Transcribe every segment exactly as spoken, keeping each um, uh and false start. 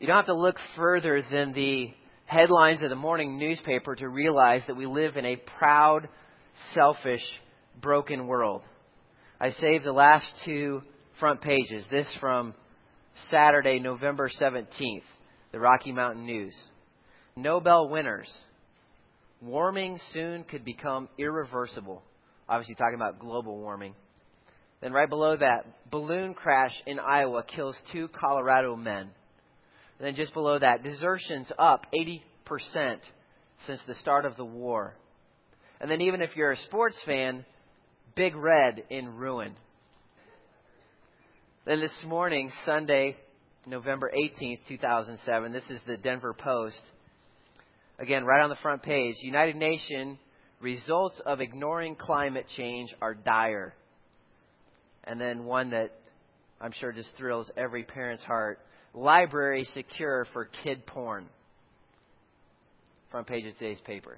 You don't have to look further than the headlines of the morning newspaper to realize that we live in a proud, selfish, broken world. I saved the last two front pages. This from Saturday, November seventeenth, the Rocky Mountain News. Nobel winners. Warming soon could become irreversible. Obviously talking about global warming. Then right below that, balloon crash in Iowa kills two Colorado men. And then just below that, desertions up eighty percent since the start of the war. And then even if you're a sports fan, Big Red in ruin. Then this morning, Sunday, November eighteenth, two thousand seven, this is the Denver Post. Again, right on the front page, United Nations, results of ignoring climate change are dire. And then one that I'm sure just thrills every parent's heart. Library secure for kid porn. Front page of today's paper.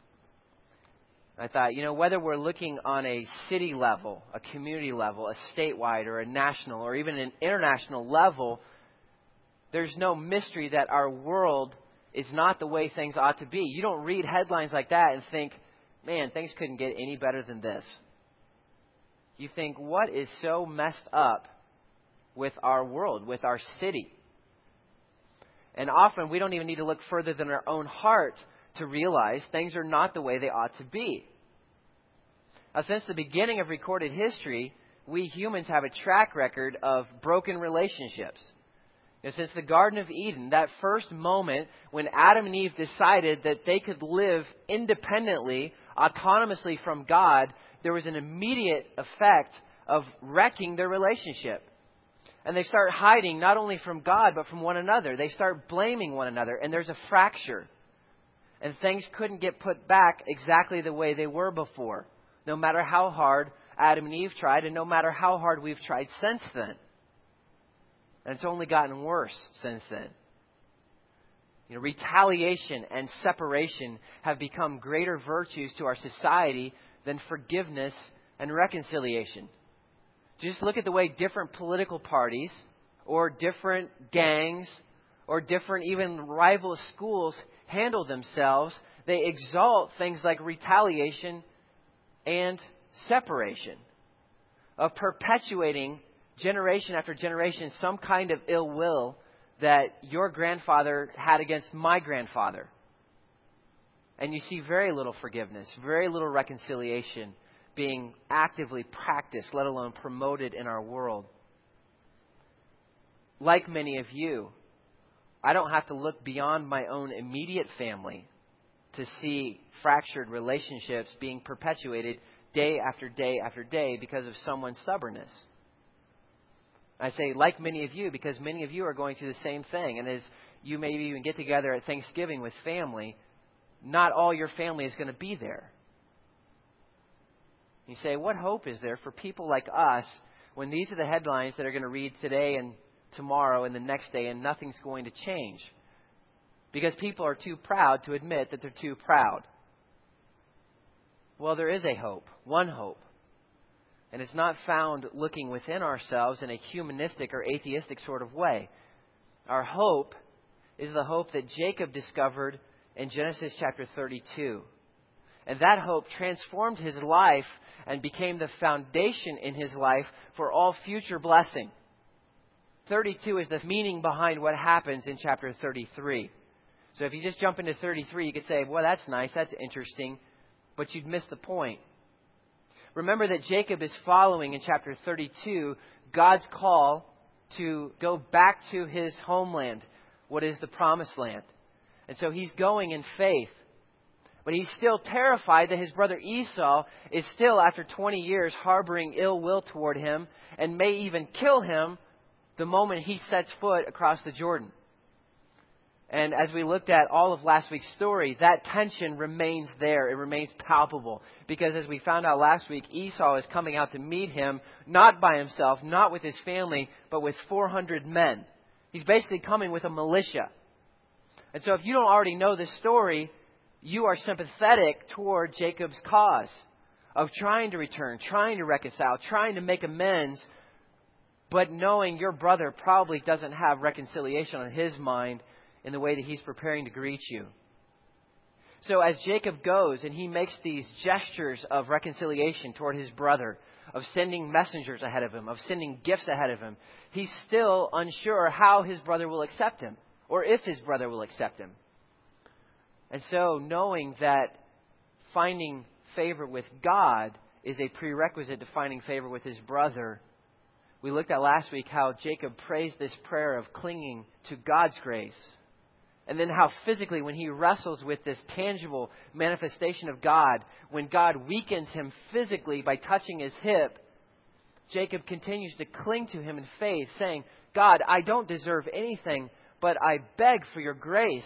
I thought, you know, whether we're looking on a city level, a community level, a statewide or a national or even an international level, there's no mystery that our world is not the way things ought to be. You don't read headlines like that and think, man, things couldn't get any better than this. You think, what is so messed up with our world, with our city? And often we don't even need to look further than our own heart to realize things are not the way they ought to be. Now, since the beginning of recorded history, we humans have a track record of broken relationships. And since the Garden of Eden, that first moment when Adam and Eve decided that they could live independently, autonomously from God, there was an immediate effect of wrecking their relationship. And they start hiding not only from God, but from one another. They start blaming one another, and there's a fracture. And things couldn't get put back exactly the way they were before, no matter how hard Adam and Eve tried, and no matter how hard we've tried since then. And it's only gotten worse since then. You know, retaliation and separation have become greater virtues to our society than forgiveness and reconciliation. Just look at the way different political parties or different gangs or different even rival schools handle themselves. They exalt things like retaliation and separation, of perpetuating generation after generation some kind of ill will that your grandfather had against my grandfather. And you see very little forgiveness, very little reconciliation being actively practiced, let alone promoted in our world. Like many of you, I don't have to look beyond my own immediate family to see fractured relationships being perpetuated day after day after day because of someone's stubbornness. I say, like many of you, because many of you are going through the same thing. And as you maybe even get together at Thanksgiving with family, not all your family is going to be there. You say, what hope is there for people like us when these are the headlines that are going to read today and tomorrow and the next day and nothing's going to change? Because people are too proud to admit that they're too proud. Well, there is a hope, one hope. And it's not found looking within ourselves in a humanistic or atheistic sort of way. Our hope is the hope that Jacob discovered in Genesis chapter thirty-two. And that hope transformed his life and became the foundation in his life for all future blessing. thirty-two is the meaning behind what happens in chapter thirty-three. So if you just jump into thirty-three, you could say, well, that's nice, that's interesting, but you'd miss the point. Remember that Jacob is following in chapter thirty-two God's call to go back to his homeland, what is the promised land. And so he's going in faith. But he's still terrified that his brother Esau is still, after twenty years, harboring ill will toward him and may even kill him the moment he sets foot across the Jordan. And as we looked at all of last week's story, that tension remains there. It remains palpable. Because as we found out last week, Esau is coming out to meet him, not by himself, not with his family, but with four hundred men. He's basically coming with a militia. And so if you don't already know this story, you are sympathetic toward Jacob's cause of trying to return, trying to reconcile, trying to make amends but knowing your brother probably doesn't have reconciliation on his mind in the way that he's preparing to greet you. So as Jacob goes and he makes these gestures of reconciliation toward his brother, of sending messengers ahead of him, of sending gifts ahead of him, he's still unsure how his brother will accept him, or if his brother will accept him. And so knowing that finding favor with God is a prerequisite to finding favor with his brother, we looked at last week how Jacob prays this prayer of clinging to God's grace. And then how physically, when he wrestles with this tangible manifestation of God, when God weakens him physically by touching his hip, Jacob continues to cling to him in faith, saying, God, I don't deserve anything, but I beg for your grace.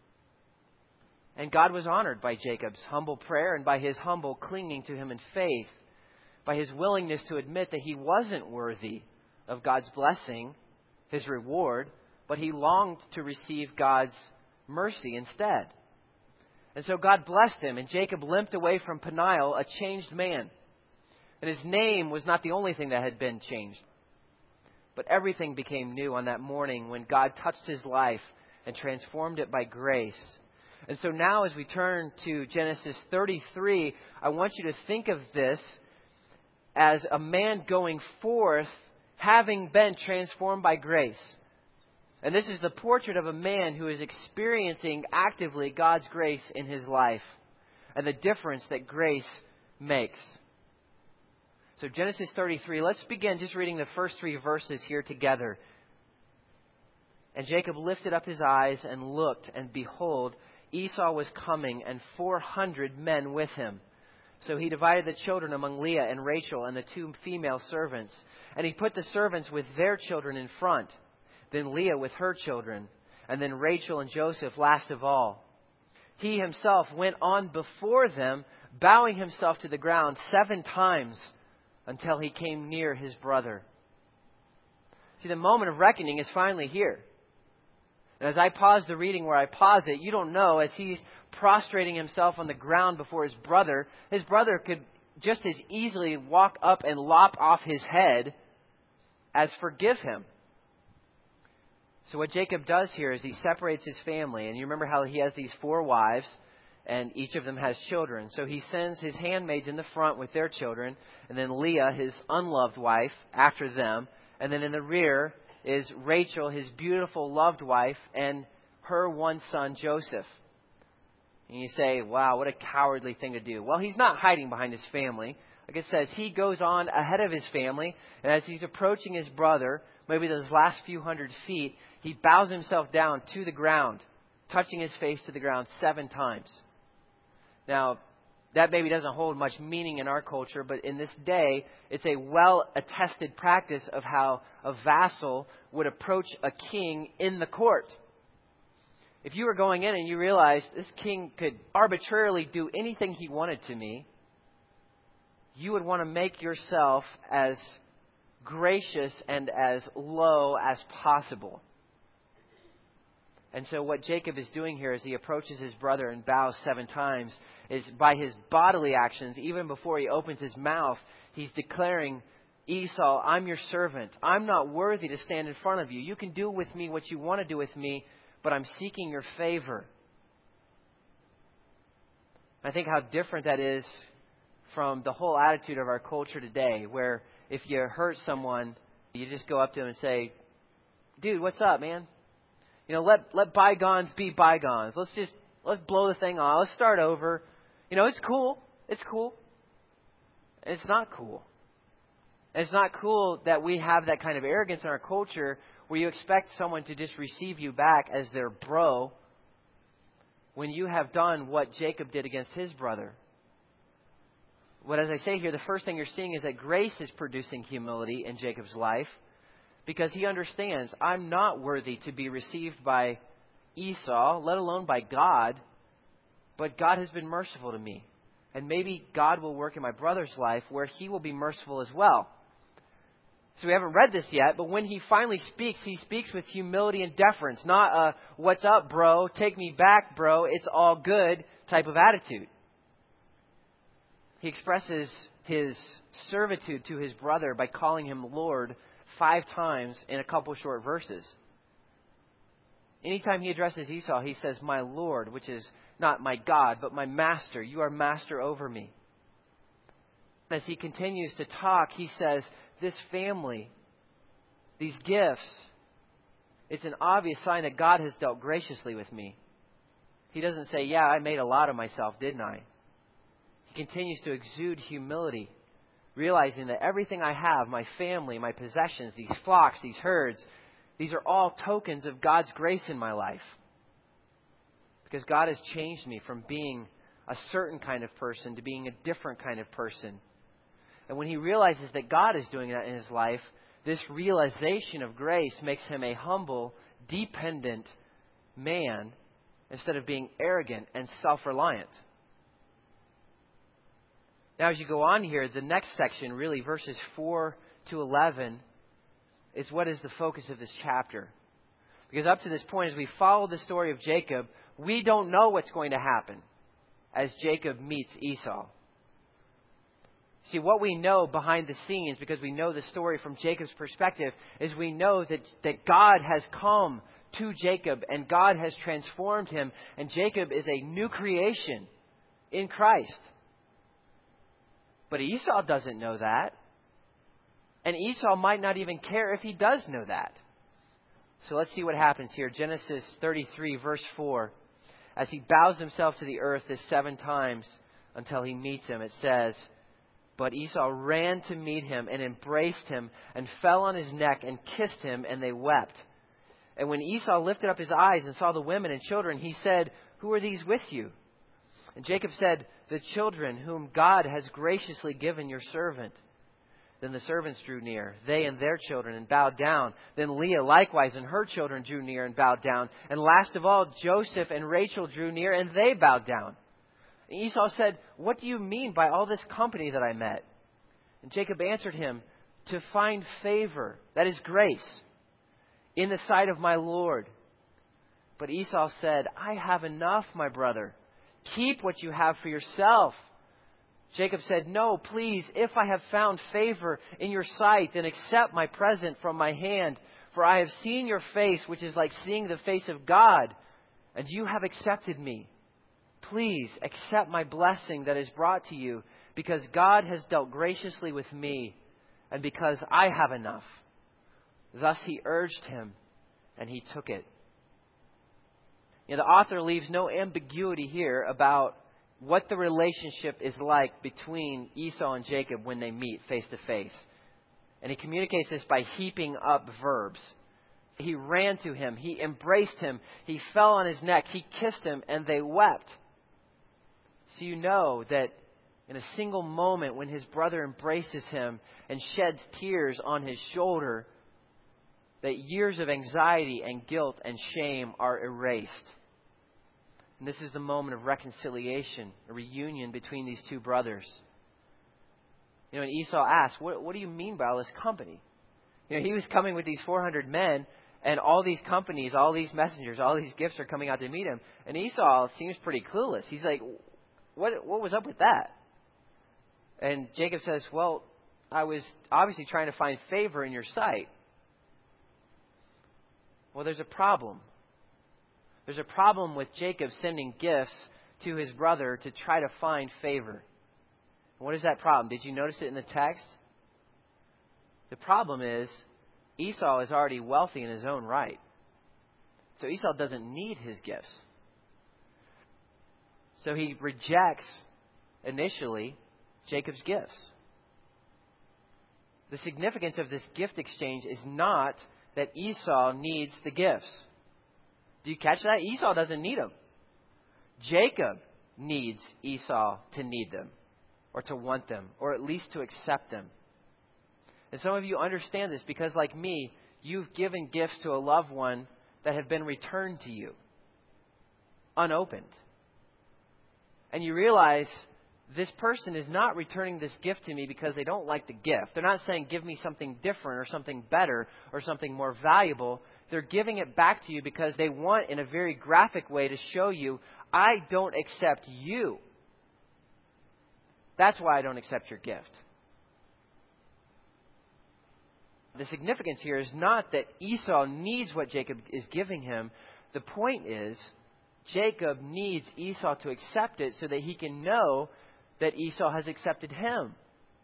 And God was honored by Jacob's humble prayer and by his humble clinging to him in faith, by his willingness to admit that he wasn't worthy of God's blessing, his reward, but he longed to receive God's mercy instead. And so God blessed him, and Jacob limped away from Peniel, a changed man. And his name was not the only thing that had been changed, but everything became new on that morning when God touched his life and transformed it by grace. And so now as we turn to Genesis thirty-three, I want you to think of this as a man going forth having been transformed by grace. And this is the portrait of a man who is experiencing actively God's grace in his life and the difference that grace makes. So Genesis thirty-three, let's begin just reading the first three verses here together. And Jacob lifted up his eyes and looked, and behold, Esau was coming, and four hundred men with him. So he divided the children among Leah and Rachel and the two female servants. And he put the servants with their children in front, then Leah with her children, and then Rachel and Joseph last of all. He himself went on before them, bowing himself to the ground seven times until he came near his brother. See, the moment of reckoning is finally here. And as I pause the reading where I pause it, you don't know, as he's prostrating himself on the ground before his brother, his brother could just as easily walk up and lop off his head as forgive him. So what Jacob does here is he separates his family. And you remember how he has these four wives, and each of them has children. So he sends his handmaids in the front with their children, and then Leah, his unloved wife, after them. And then in the rear is Rachel, his beautiful loved wife, and her one son, Joseph. And you say, wow, what a cowardly thing to do. Well, he's not hiding behind his family. Like it says, he goes on ahead of his family, and as he's approaching his brother, maybe those last few hundred feet, he bows himself down to the ground, touching his face to the ground seven times. Now, that maybe doesn't hold much meaning in our culture, but in this day, it's a well-attested practice of how a vassal would approach a king in the court. If you were going in and you realized this king could arbitrarily do anything he wanted to me, you would want to make yourself as gracious and as low as possible. And so what Jacob is doing here as he approaches his brother and bows seven times is by his bodily actions, even before he opens his mouth, he's declaring, Esau, I'm your servant. I'm not worthy to stand in front of you. You can do with me what you want to do with me, but I'm seeking your favor. I think how different that is from the whole attitude of our culture today, where if you hurt someone, you just go up to them and say, dude, what's up, man? You know, let let bygones be bygones. Let's just, let's blow the thing off. Let's start over. You know, it's cool. It's cool. And it's not cool. And it's not cool that we have that kind of arrogance in our culture where you expect someone to just receive you back as their bro when you have done what Jacob did against his brother. What, as I say here, the first thing you're seeing is that grace is producing humility in Jacob's life, because he understands, I'm not worthy to be received by Esau, let alone by God, but God has been merciful to me. And maybe God will work in my brother's life where he will be merciful as well. So we haven't read this yet, but when he finally speaks, he speaks with humility and deference, not a, what's up, bro, take me back, bro, it's all good type of attitude. He expresses his servitude to his brother by calling him Lord five times in a couple short verses. Anytime he addresses Esau, he says, my Lord, which is not my God, but my master. You are master over me. As he continues to talk, he says, this family, these gifts, it's an obvious sign that God has dealt graciously with me. He doesn't say, yeah, I made a lot of myself, didn't I? He continues to exude humility, realizing that everything I have, my family, my possessions, these flocks, these herds, these are all tokens of God's grace in my life. Because God has changed me from being a certain kind of person to being a different kind of person. And when he realizes that God is doing that in his life, this realization of grace makes him a humble, dependent man instead of being arrogant and self-reliant. Now, as you go on here, the next section, really verses four to eleven, is what is the focus of this chapter. Because up to this point, as we follow the story of Jacob, we don't know what's going to happen as Jacob meets Esau. See, what we know behind the scenes, because we know the story from Jacob's perspective, is we know that, that God has come to Jacob and God has transformed him. And Jacob is a new creation in Christ. But Esau doesn't know that. And Esau might not even care if he does know that. So let's see what happens here. Genesis thirty-three, verse four. As he bows himself to the earth this seven times until he meets him, it says, but Esau ran to meet him and embraced him and fell on his neck and kissed him, and they wept. And when Esau lifted up his eyes and saw the women and children, he said, who are these with you? And Jacob said, the children whom God has graciously given your servant. Then the servants drew near, they and their children, and bowed down. Then Leah likewise and her children drew near and bowed down. And last of all, Joseph and Rachel drew near, and they bowed down. And Esau said, what do you mean by all this company that I met? And Jacob answered him, to find favor, that is grace, in the sight of my Lord. But Esau said, I have enough, my brother. Keep what you have for yourself. Jacob said, no, please, if I have found favor in your sight, then accept my present from my hand. For I have seen your face, which is like seeing the face of God, and you have accepted me. Please accept my blessing that is brought to you, because God has dealt graciously with me, and because I have enough. Thus he urged him, and he took it. You know, the author leaves no ambiguity here about what the relationship is like between Esau and Jacob when they meet face to face. And he communicates this by heaping up verbs. He ran to him. He embraced him. He fell on his neck. He kissed him, and they wept. So you know that in a single moment when his brother embraces him and sheds tears on his shoulder, that years of anxiety and guilt and shame are erased. And this is the moment of reconciliation, a reunion between these two brothers. You know, and Esau asked, what, what do you mean by all this company? You know, he was coming with these four hundred men, and all these companies, all these messengers, all these gifts are coming out to meet him. And Esau seems pretty clueless. He's like, what, what was up with that? And Jacob says, well, I was obviously trying to find favor in your sight. Well, there's a problem. There's a problem with Jacob sending gifts to his brother to try to find favor. What is that problem? Did you notice it in the text? The problem is Esau is already wealthy in his own right. So Esau doesn't need his gifts. So he rejects initially Jacob's gifts. The significance of this gift exchange is not that Esau needs the gifts. Do you catch that? Esau doesn't need them. Jacob needs Esau to need them, or to want them, or at least to accept them. And some of you understand this because, like me, you've given gifts to a loved one that have been returned to you, unopened. And you realize this person is not returning this gift to me because they don't like the gift. They're not saying, give me something different or something better or something more valuable. They're giving it back to you because they want, in a very graphic way, to show you, I don't accept you. That's why I don't accept your gift. The significance here is not that Esau needs what Jacob is giving him. The point is, Jacob needs Esau to accept it so that he can know that Esau has accepted him.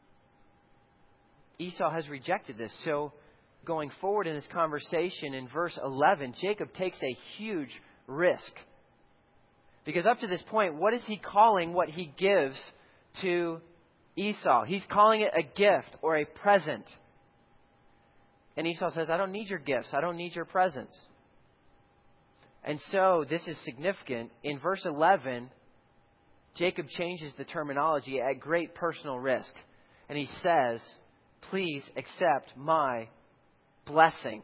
Esau has rejected this. So going forward in this conversation in verse eleven, Jacob takes a huge risk. Because up to this point, what is he calling what he gives to Esau? He's calling it a gift or a present. And Esau says, I don't need your gifts. I don't need your presents. And so this is significant. In verse eleven, Jacob changes the terminology at great personal risk. And he says, please accept my blessing.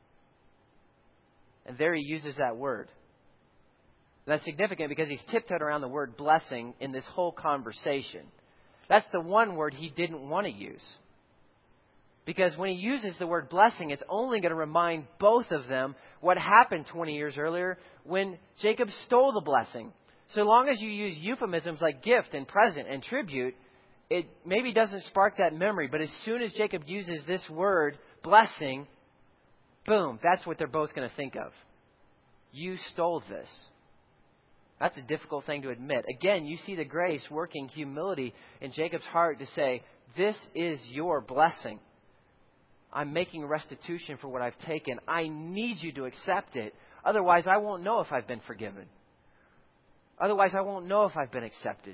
And there he uses that word. That's significant because he's tiptoed around the word blessing in this whole conversation. That's the one word he didn't want to use. Because when he uses the word blessing, it's only going to remind both of them what happened twenty years earlier when Jacob stole the blessing. So long as you use euphemisms like gift and present and tribute, it maybe doesn't spark that memory. But as soon as Jacob uses this word, blessing, boom, that's what they're both going to think of. You stole this. That's a difficult thing to admit. Again, you see the grace working humility in Jacob's heart to say, this is your blessing. I'm making restitution for what I've taken. I need you to accept it. Otherwise, I won't know if I've been forgiven. Otherwise, I won't know if I've been accepted.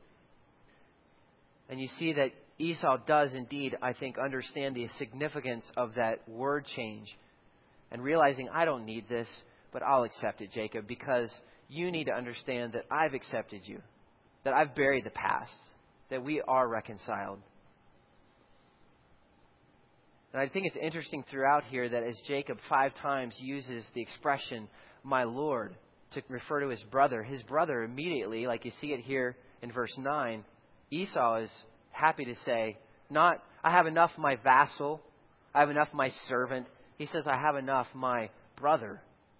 And you see that Esau does indeed, I think, understand the significance of that word change. And realizing, I don't need this, but I'll accept it, Jacob, because you need to understand that I've accepted you. That I've buried the past. That we are reconciled. And I think it's interesting throughout here that as Jacob five times uses the expression, my Lord, to refer to his brother, his brother immediately, like you see it here in verse nine, Esau is happy to say, not, I have enough my vassal, I have enough my servant. He says, I have enough my brother.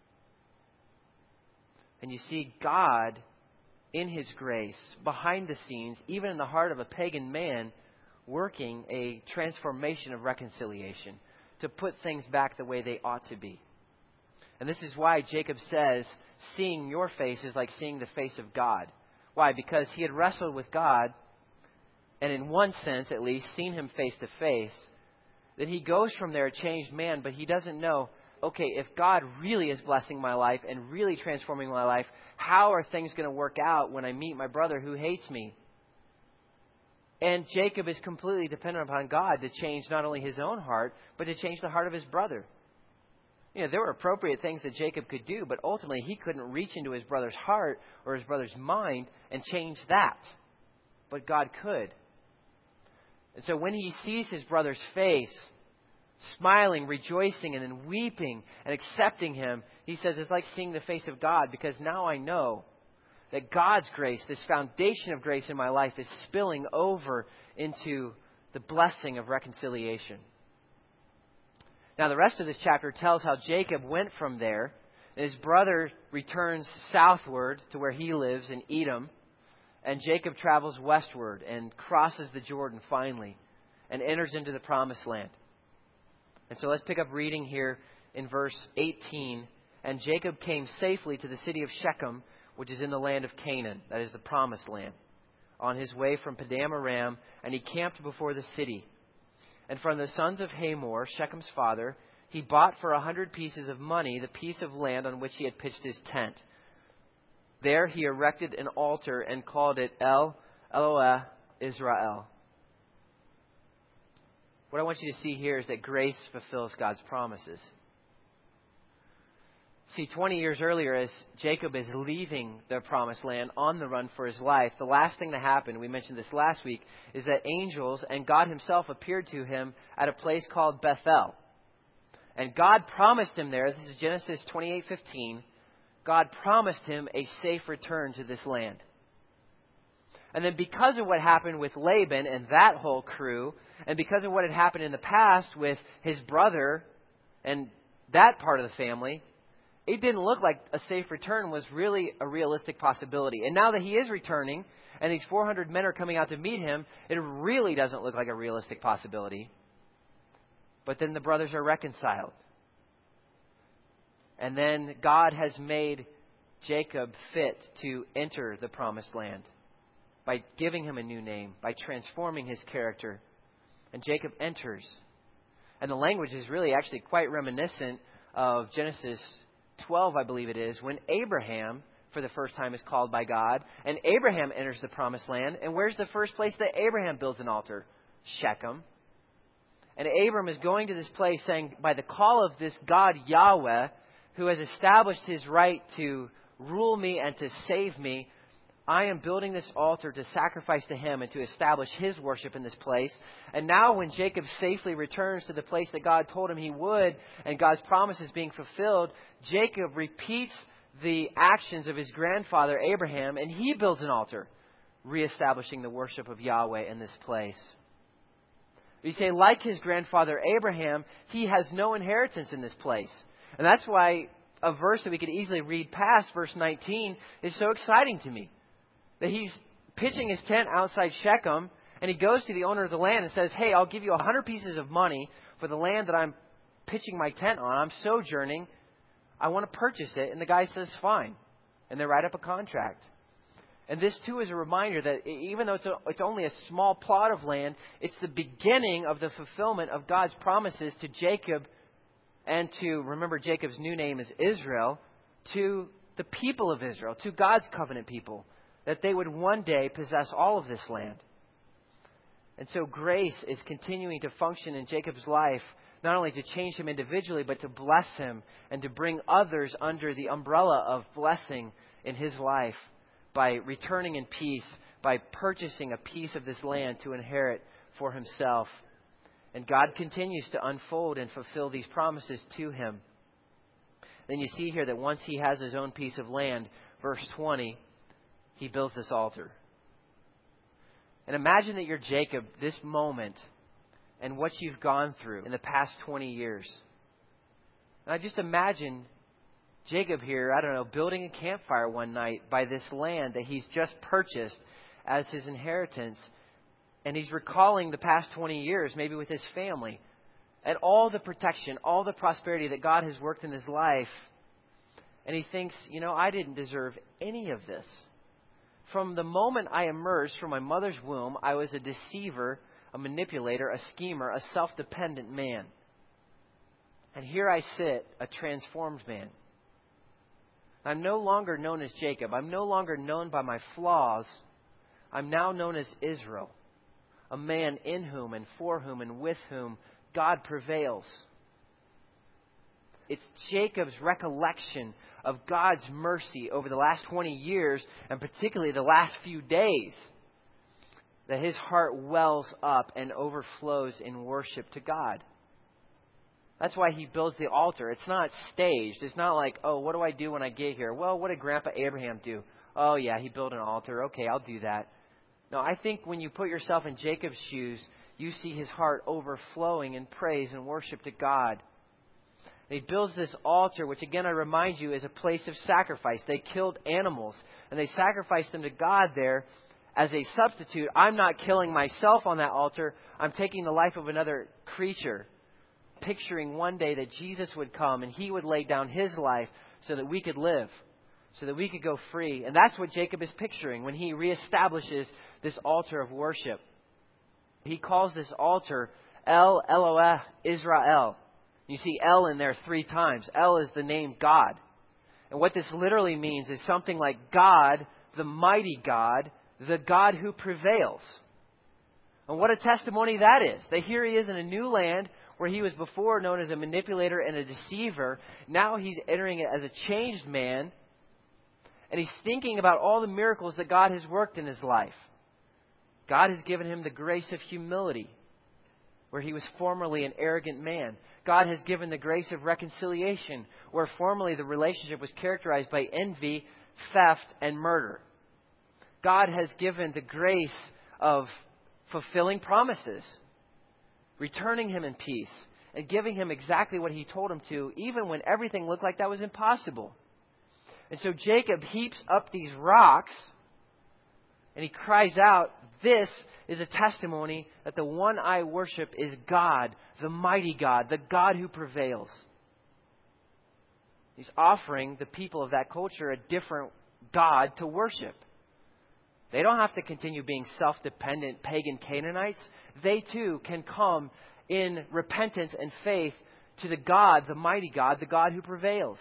And you see God, in His grace, behind the scenes, even in the heart of a pagan man, working a transformation of reconciliation to put things back the way they ought to be. And this is why Jacob says, seeing your face is like seeing the face of God. Why? Because he had wrestled with God, and in one sense at least, seen Him face to face. Then he goes from there a changed man, but he doesn't know, okay, if God really is blessing my life and really transforming my life, how are things going to work out when I meet my brother who hates me? And Jacob is completely dependent upon God to change not only his own heart, but to change the heart of his brother. You know, there were appropriate things that Jacob could do, but ultimately he couldn't reach into his brother's heart or his brother's mind and change that. But God could. And so when he sees his brother's face, smiling, rejoicing, and then weeping and accepting him, he says, it's like seeing the face of God, because now I know that God's grace, this foundation of grace in my life, is spilling over into the blessing of reconciliation. Now, the rest of this chapter tells how Jacob went from there. And his brother returns southward to where he lives in Edom. And Jacob travels westward and crosses the Jordan finally and enters into the promised land. And so let's pick up reading here in verse eighteen. And Jacob came safely to the city of Shechem, which is in the land of Canaan, that is the promised land, on his way from Padan Aram, and he camped before the city. And from the sons of Hamor, Shechem's father, he bought for a hundred pieces of money the piece of land on which he had pitched his tent. There he erected an altar and called it El Eloah Israel. What I want you to see here is that grace fulfills God's promises. See, twenty years earlier, as Jacob is leaving the promised land on the run for his life, the last thing that happened, we mentioned this last week, is that angels and God Himself appeared to him at a place called Bethel. And God promised him there, this is Genesis twenty-eight fifteen, God promised him a safe return to this land. And then because of what happened with Laban and that whole crew, and because of what had happened in the past with his brother and that part of the family, it didn't look like a safe return was really a realistic possibility. And now that he is returning, and these four hundred men are coming out to meet him, it really doesn't look like a realistic possibility. But then the brothers are reconciled. And then God has made Jacob fit to enter the promised land by giving him a new name, by transforming his character. And Jacob enters. And the language is really actually quite reminiscent of Genesis twelve, I believe it is, when Abraham, for the first time, is called by God. And Abraham enters the promised land. And where's the first place that Abraham builds an altar? Shechem. And Abram is going to this place saying, by the call of this God Yahweh, who has established his right to rule me and to save me, I am building this altar to sacrifice to him and to establish his worship in this place. And now when Jacob safely returns to the place that God told him he would, and God's promise is being fulfilled, Jacob repeats the actions of his grandfather Abraham, and he builds an altar, reestablishing the worship of Yahweh in this place. You say, like his grandfather Abraham, he has no inheritance in this place. And that's why a verse that we could easily read past, verse nineteen, is so exciting to me. That he's pitching his tent outside Shechem, and he goes to the owner of the land and says, hey, I'll give you a hundred pieces of money for the land that I'm pitching my tent on. I'm sojourning. I want to purchase it. And the guy says, fine. And they write up a contract. And this, too, is a reminder that even though it's, a, it's only a small plot of land, it's the beginning of the fulfillment of God's promises to Jacob and to, remember, Jacob's new name is Israel, to the people of Israel, to God's covenant people, that they would one day possess all of this land. And so grace is continuing to function in Jacob's life, not only to change him individually, but to bless him and to bring others under the umbrella of blessing in his life by returning in peace, by purchasing a piece of this land to inherit for himself. And God continues to unfold and fulfill these promises to him. Then you see here that once he has his own piece of land, verse twenty, he builds this altar. And imagine that you're Jacob this moment and what you've gone through in the past twenty years. And I just imagine Jacob here, I don't know, building a campfire one night by this land that he's just purchased as his inheritance. And he's recalling the past twenty years, maybe with his family, and all the protection, all the prosperity that God has worked in his life. And he thinks, you know, I didn't deserve any of this. From the moment I emerged from my mother's womb, I was a deceiver, a manipulator, a schemer, a self-dependent man. And here I sit, a transformed man. I'm no longer known as Jacob. I'm no longer known by my flaws. I'm now known as Israel, a man in whom and for whom and with whom God prevails. It's Jacob's recollection of God's mercy over the last twenty years, and particularly the last few days, that his heart wells up and overflows in worship to God. That's why he builds the altar. It's not staged. It's not like, oh, what do I do when I get here? Well, what did Grandpa Abraham do? Oh, yeah, he built an altar. Okay, I'll do that. No, I think when you put yourself in Jacob's shoes, you see his heart overflowing in praise and worship to God. And he builds this altar, which again I remind you is a place of sacrifice. They killed animals and they sacrificed them to God there as a substitute. I'm not killing myself on that altar. I'm taking the life of another creature, picturing one day that Jesus would come and he would lay down his life so that we could live, so that we could go free. And that's what Jacob is picturing when he reestablishes this altar of worship. He calls this altar El Eloeh Israel. You see El in there three times. El is the name God. And what this literally means is something like God, the mighty God, the God who prevails. And what a testimony that is. That here he is in a new land where he was before known as a manipulator and a deceiver. Now he's entering it as a changed man. And he's thinking about all the miracles that God has worked in his life. God has given him the grace of humility, where he was formerly an arrogant man. God has given the grace of reconciliation, where formerly the relationship was characterized by envy, theft, and murder. God has given the grace of fulfilling promises, returning him in peace, and giving him exactly what he told him to, even when everything looked like that was impossible. And so Jacob heaps up these rocks And he cries out, "This is a testimony that the one I worship is God, the mighty God, the God who prevails." He's offering the people of that culture a different God to worship. They don't have to continue being self-dependent pagan Canaanites. They too can come in repentance and faith to the God, the mighty God, the God who prevails.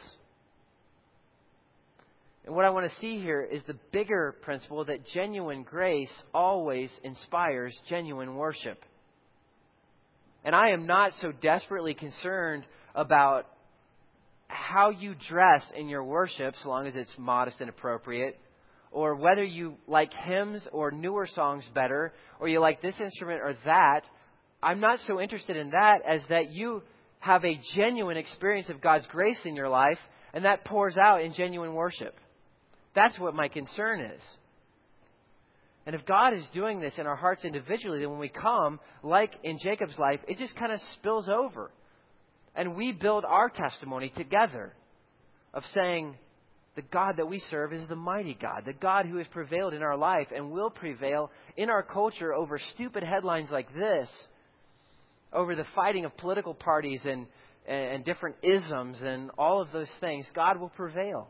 And what I want to see here is the bigger principle that genuine grace always inspires genuine worship. And I am not so desperately concerned about how you dress in your worship, so long as it's modest and appropriate, or whether you like hymns or newer songs better, or you like this instrument or that. I'm not so interested in that as that you have a genuine experience of God's grace in your life, and that pours out in genuine worship. That's what my concern is. And if God is doing this in our hearts individually, then when we come, like in Jacob's life, it just kind of spills over. And we build our testimony together of saying, the God that we serve is the mighty God, the God who has prevailed in our life and will prevail in our culture over stupid headlines like this, over the fighting of political parties and, and different isms and all of those things. God will prevail.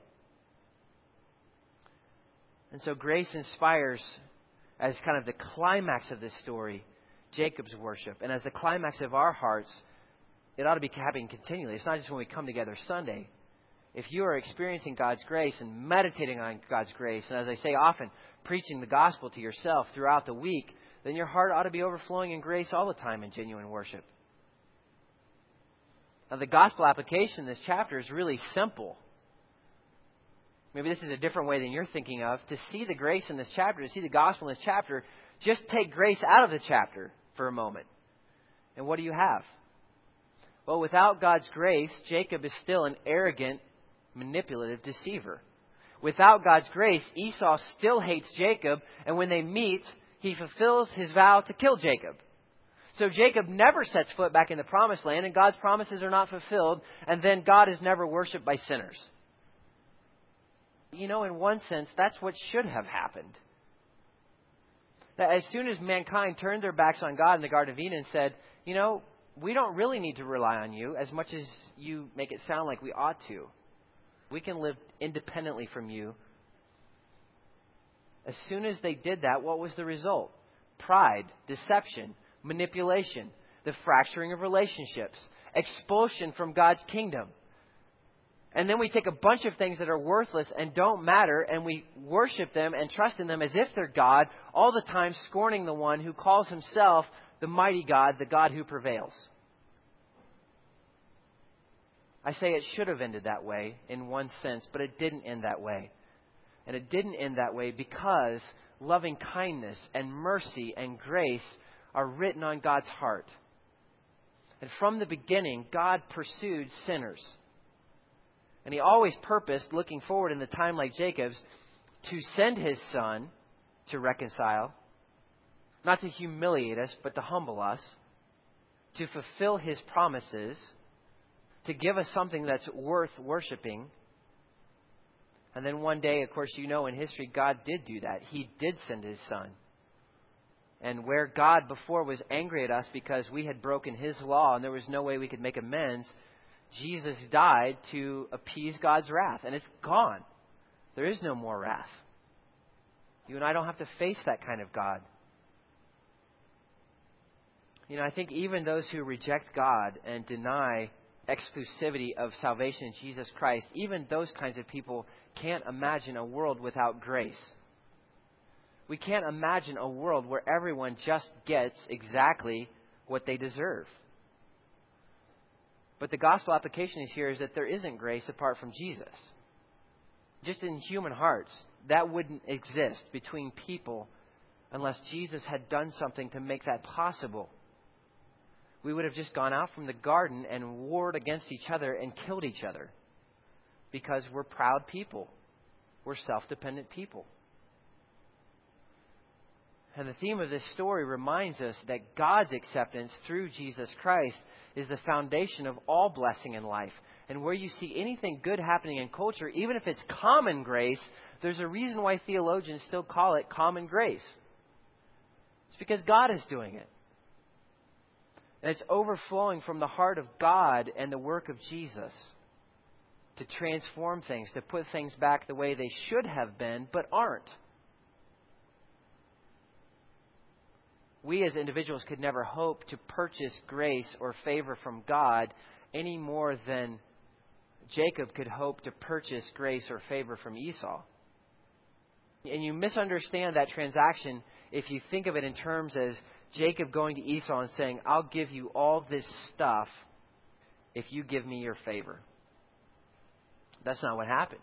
And so grace inspires, as kind of the climax of this story, Jacob's worship. And as the climax of our hearts, it ought to be happening continually. It's not just when we come together Sunday. If you are experiencing God's grace and meditating on God's grace, and as I say often, preaching the gospel to yourself throughout the week, then your heart ought to be overflowing in grace all the time in genuine worship. Now, the gospel application in this chapter is really simple. Maybe this is a different way than you're thinking of. To see the grace in this chapter, to see the gospel in this chapter, just take grace out of the chapter for a moment. And what do you have? Well, without God's grace, Jacob is still an arrogant, manipulative deceiver. Without God's grace, Esau still hates Jacob, and when they meet, he fulfills his vow to kill Jacob. So Jacob never sets foot back in the promised land, and God's promises are not fulfilled, and then God is never worshipped by sinners. You know, in one sense, that's what should have happened. That as soon as mankind turned their backs on God in the Garden of Eden and said, you know, we don't really need to rely on you as much as you make it sound like we ought to. We can live independently from you. As soon as they did that, what was the result? Pride, deception, manipulation, the fracturing of relationships, expulsion from God's kingdom. And then we take a bunch of things that are worthless and don't matter, and we worship them and trust in them as if they're God, all the time scorning the one who calls himself the mighty God, the God who prevails. I say it should have ended that way in one sense, but it didn't end that way. And it didn't end that way because loving kindness and mercy and grace are written on God's heart. And from the beginning, God pursued sinners. And he always purposed, looking forward in the time like Jacob's, to send his son to reconcile, not to humiliate us, but to humble us, to fulfill his promises, to give us something that's worth worshiping. And then one day, of course, you know in history, God did do that. He did send his son. And where God before was angry at us because we had broken his law and there was no way we could make amends, Jesus died to appease God's wrath. And it's gone. There is no more wrath. You and I don't have to face that kind of God. You know, I think even those who reject God and deny exclusivity of salvation in Jesus Christ, even those kinds of people can't imagine a world without grace. We can't imagine a world where everyone just gets exactly what they deserve. But the gospel application is here is that there isn't grace apart from Jesus. Just in human hearts, that wouldn't exist between people unless Jesus had done something to make that possible. We would have just gone out from the garden and warred against each other and killed each other because we're proud people. We're self-dependent people. And the theme of this story reminds us that God's acceptance through Jesus Christ is the foundation of all blessing in life. and where you see anything good happening in culture, even if it's common grace, there's a reason why theologians still call it common grace. It's because God is doing it. And it's overflowing from the heart of God and the work of Jesus to transform things, to put things back the way they should have been, but aren't. We as individuals could never hope to purchase grace or favor from God any more than Jacob could hope to purchase grace or favor from Esau. And you misunderstand that transaction if you think of it in terms as Jacob going to Esau and saying, I'll give you all this stuff if you give me your favor. That's not what happened.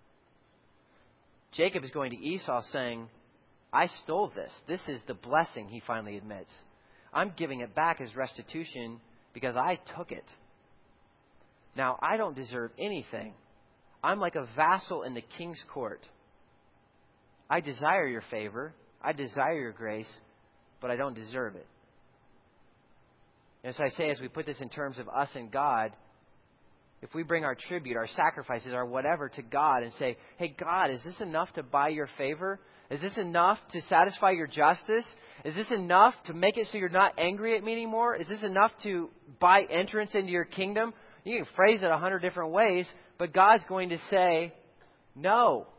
Jacob is going to Esau saying, I stole this. This is the blessing, he finally admits. I'm giving it back as restitution because I took it. Now, I don't deserve anything. I'm like a vassal in the king's court. I desire your favor. I desire your grace, but I don't deserve it. And so I say, as we put this in terms of us and God, if we bring our tribute, our sacrifices, our whatever to God and say, hey, God, is this enough to buy your favor? Is this enough to satisfy your justice? Is this enough to make it so you're not angry at me anymore? Is this enough to buy entrance into your kingdom? You can phrase it a hundred different ways, but God's going to say, no.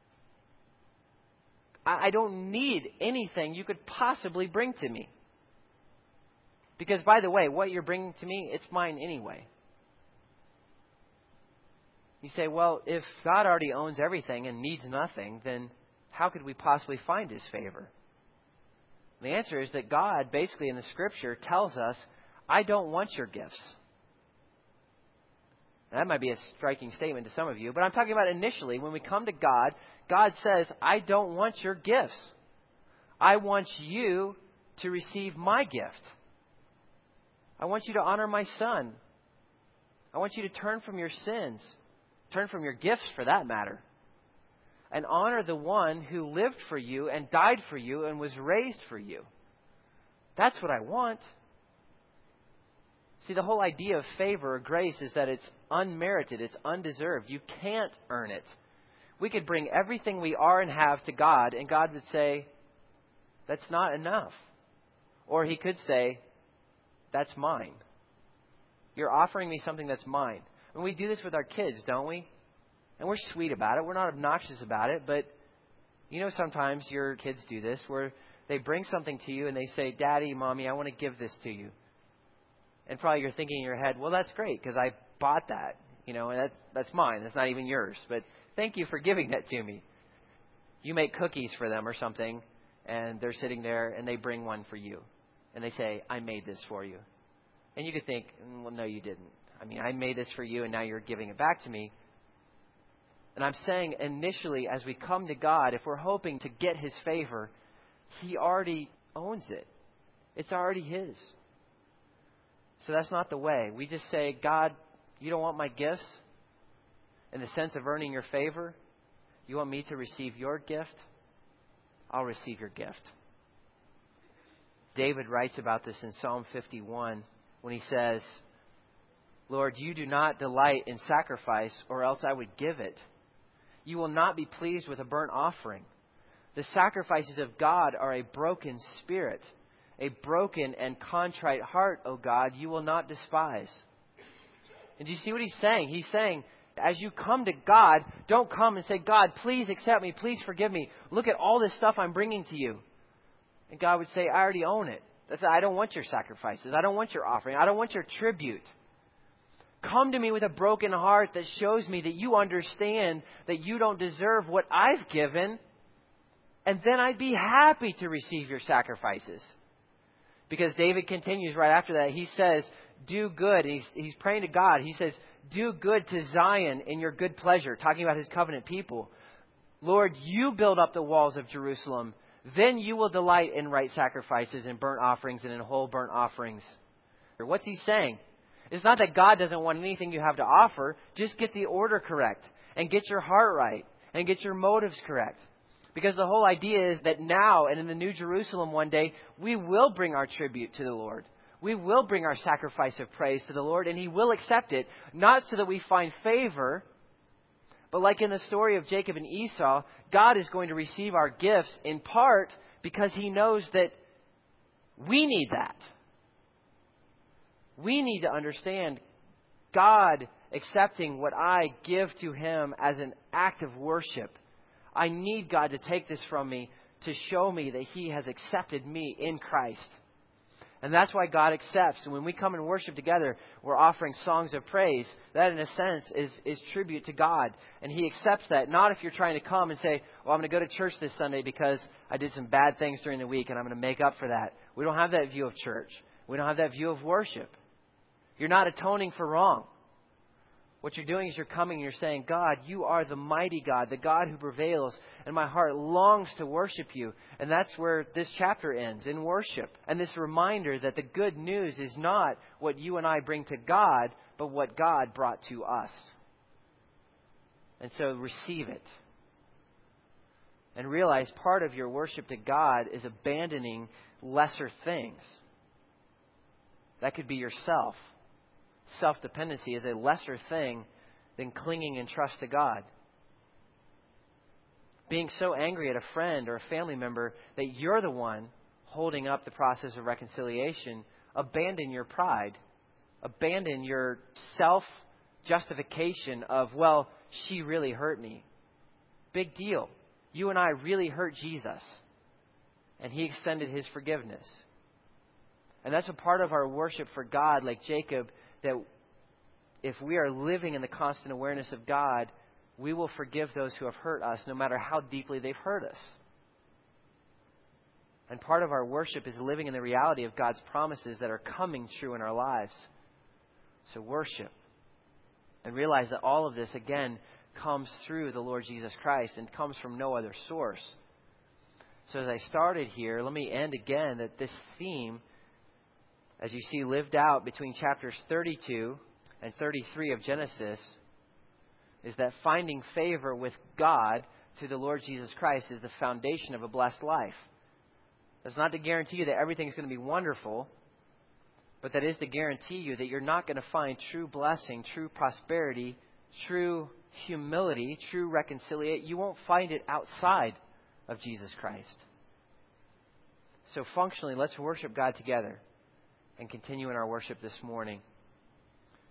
I don't need anything you could possibly bring to me. Because, by the way, what you're bringing to me, it's mine anyway. You say, well, if God already owns everything and needs nothing, then how could we possibly find His favor? The answer is that God, basically in the Scripture, tells us, I don't want your gifts. Now, that might be a striking statement to some of you, but I'm talking about initially, when we come to God, God says, I don't want your gifts. I want you to receive my gift. I want you to honor my Son. I want you to turn from your sins. Turn from your gifts, for that matter. And honor the one who lived for you and died for you and was raised for you. That's what I want. See, the whole idea of favor or grace is that it's unmerited. It's undeserved. You can't earn it. We could bring everything we are and have to God, and God would say, that's not enough. Or He could say, that's mine. You're offering me something that's mine. And we do this with our kids, don't we? And we're sweet about it. We're not obnoxious about it. But you know, sometimes your kids do this where they bring something to you and they say, Daddy, Mommy, I want to give this to you. And probably you're thinking in your head, well, that's great because I bought that. You know, and that's, that's mine. That's not even yours. But thank you for giving that to me. You make cookies for them or something, and they're sitting there and they bring one for you. And they say, I made this for you. And you could think, well, no, you didn't. I mean, I made this for you and now you're giving it back to me. And I'm saying initially, as we come to God, if we're hoping to get His favor, He already owns it. It's already His. So that's not the way. We just say, God, you don't want my gifts in the sense of earning your favor. You want me to receive your gift? I'll receive your gift. David writes about this in Psalm fifty-one when he says, Lord, you do not delight in sacrifice, or else I would give it. You will not be pleased with a burnt offering. The sacrifices of God are a broken spirit, a broken and contrite heart, O God, you will not despise. And do you see what he's saying? He's saying, as you come to God, don't come and say, God, please accept me. Please forgive me. Look at all this stuff I'm bringing to you. And God would say, I already own it. That's, I don't want your sacrifices. I don't want your offering. I don't want your tribute. Come to me with a broken heart that shows me that you understand that you don't deserve what I've given. And then I'd be happy to receive your sacrifices. Because David continues right after that. He says, do good. He's, he's praying to God. He says, do good to Zion in your good pleasure. Talking about His covenant people. Lord, you build up the walls of Jerusalem. Then you will delight in right sacrifices and burnt offerings and in whole burnt offerings. What's he saying? It's not that God doesn't want anything you have to offer. Just get the order correct and get your heart right and get your motives correct. Because the whole idea is that now and in the New Jerusalem one day, we will bring our tribute to the Lord. We will bring our sacrifice of praise to the Lord, and He will accept it, not so that we find favor, but like in the story of Jacob and Esau, God is going to receive our gifts in part because He knows that we need that. We need to understand God accepting what I give to Him as an act of worship. I need God to take this from me to show me that He has accepted me in Christ. And that's why God accepts. And when we come and worship together, we're offering songs of praise. That, in a sense, is, is tribute to God. And He accepts that. Not if you're trying to come and say, well, I'm going to go to church this Sunday because I did some bad things during the week and I'm going to make up for that. We don't have that view of church. We don't have that view of worship. You're not atoning for wrong. What you're doing is you're coming and you're saying, God, you are the mighty God, the God who prevails, and my heart longs to worship you. And that's where this chapter ends, in worship. And this reminder that the good news is not what you and I bring to God, but what God brought to us. And so receive it. And realize part of your worship to God is abandoning lesser things. That could be yourself. Self-dependency is a lesser thing than clinging in trust to God. Being so angry at a friend or a family member that you're the one holding up the process of reconciliation, abandon your pride. Abandon your self-justification of, well, she really hurt me. Big deal. You and I really hurt Jesus. And He extended His forgiveness. And that's a part of our worship for God, like Jacob, that if we are living in the constant awareness of God, we will forgive those who have hurt us, no matter how deeply they've hurt us. And part of our worship is living in the reality of God's promises that are coming true in our lives. So worship. And realize that all of this, again, comes through the Lord Jesus Christ and comes from no other source. So as I started here, let me end again that this theme, as you see lived out between chapters thirty-two and thirty-three of Genesis, is that finding favor with God through the Lord Jesus Christ is the foundation of a blessed life. That's not to guarantee you that everything's going to be wonderful, but that is to guarantee you that you're not going to find true blessing, true prosperity, true humility, true reconciliation. You won't find it outside of Jesus Christ. So functionally, let's worship God together and continue in our worship this morning.